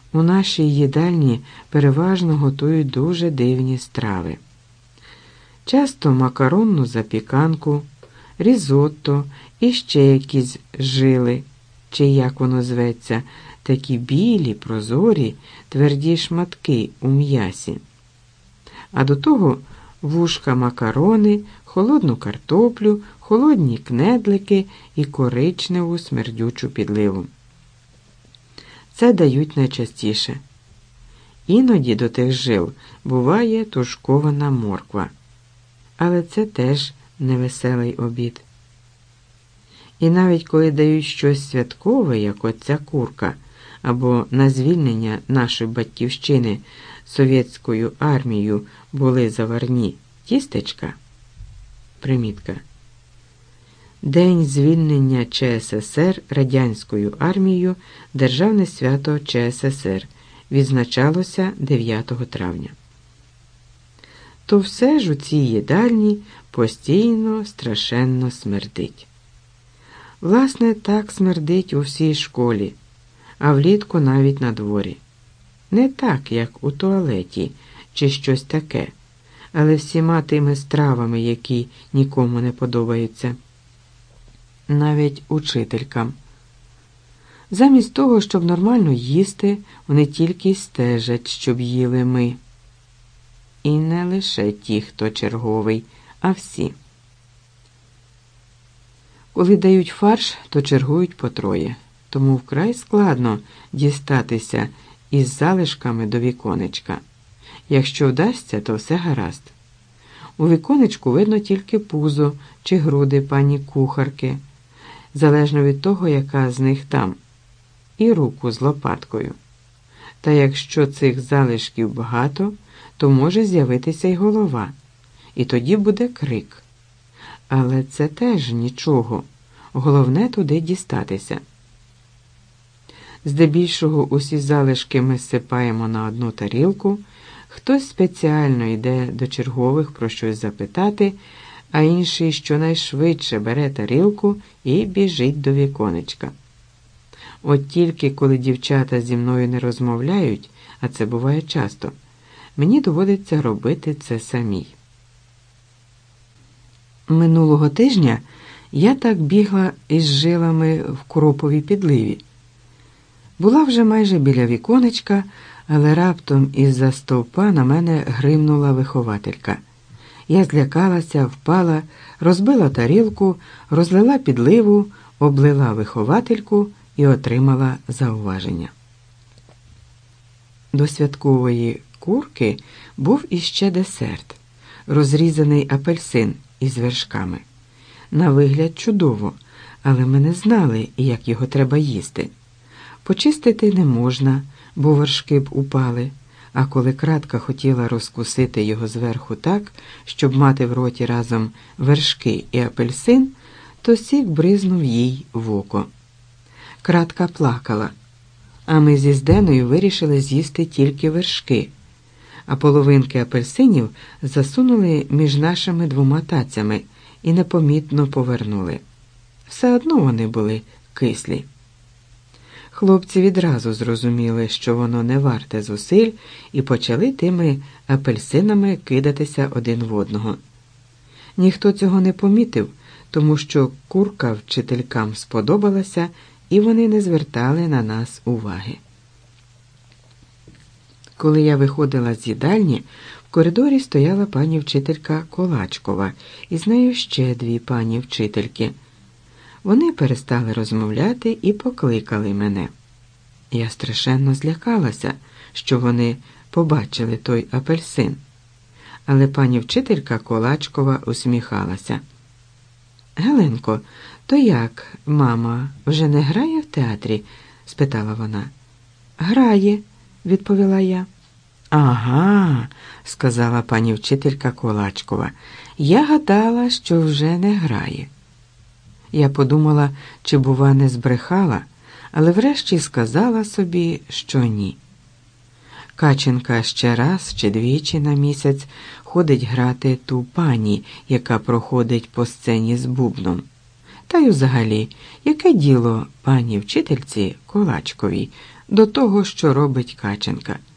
У нашій їдальні переважно готують дуже дивні страви. Часто макаронну запіканку, різотто і ще якісь жили, чи як воно зветься, такі білі, прозорі, тверді шматки у м'ясі. А до того вушка макарони, холодну картоплю, холодні кнедлики і коричневу смердючу підливу. Це дають найчастіше. Іноді до тих жил буває тушкована морква. Але це теж невеселий обід. І навіть коли дають щось святкове, як оця курка, або на звільнення нашої батьківщини совєтською армією були заварні тістечка. Примітка. День звільнення ЧССР радянською армією – Державне свято ЧССР, відзначалося 9 травня. То все ж у цій їдальні постійно страшенно смердить. Власне, так смердить у всій школі, а влітку навіть на дворі. Не так, як у туалеті чи щось таке, але всіма тими стравами, які нікому не подобаються. Навіть учителькам. Замість того, щоб нормально їсти, вони тільки стежать, щоб їли ми. І не лише ті, хто черговий, а всі. Коли дають фарш, то чергують по троє, тому вкрай складно дістатися із залишками до віконечка. Якщо вдасться, то все гаразд. У віконечку видно тільки пузо чи груди пані кухарки, залежно від того, яка з них там, і руку з лопаткою. Та якщо цих залишків багато, то може з'явитися й голова, і тоді буде крик. Але це теж нічого, головне туди дістатися. Здебільшого усі залишки ми сипаємо на одну тарілку, хтось спеціально йде до чергових про щось запитати, а інший щонайшвидше бере тарілку і біжить до віконечка. От тільки коли дівчата зі мною не розмовляють, а це буває часто, мені доводиться робити це самій. Минулого тижня я так бігла із жилами в кроповій підливі. Була вже майже біля віконечка, але раптом із-за стовпа на мене гримнула вихователька. Я злякалася, впала, розбила тарілку, розлила підливу, облила виховательку і отримала зауваження. До святкової курки був іще десерт – розрізаний апельсин із вершками. На вигляд чудово, але ми не знали, як його треба їсти. Почистити не можна, бо вершки б упали, а коли кратка хотіла розкусити його зверху так, щоб мати в роті разом вершки і апельсин, то сік бризнув їй в око. Кратка плакала, а ми зі Зденою вирішили з'їсти тільки вершки, а половинки апельсинів засунули між нашими двома тацями і непомітно повернули. Все одно вони були кислі. Хлопці відразу зрозуміли, що воно не варте зусиль, і почали тими апельсинами кидатися один в одного. Ніхто цього не помітив, тому що курка вчителькам сподобалася, і вони не звертали на нас уваги. Коли я виходила з їдальні, в коридорі стояла пані вчителька Колачкова, і з нею ще дві пані вчительки. Вони перестали розмовляти і покликали мене. Я страшенно злякалася, що вони побачили той апельсин. Але пані вчителька Колачкова усміхалася. «Геленко, то як, мама, вже не грає в театрі?» – спитала вона. «Грає», – відповіла я. «Ага», – сказала пані вчителька Колачкова. «Я гадала, що вже не грає». Я подумала, чи, бува, не збрехала, але врешті сказала собі, що ні. Каченка ще раз чи двічі на місяць ходить грати ту пані, яка проходить по сцені з бубном. Та й взагалі, яке діло пані вчительці Колачковій до того, що робить Каченка.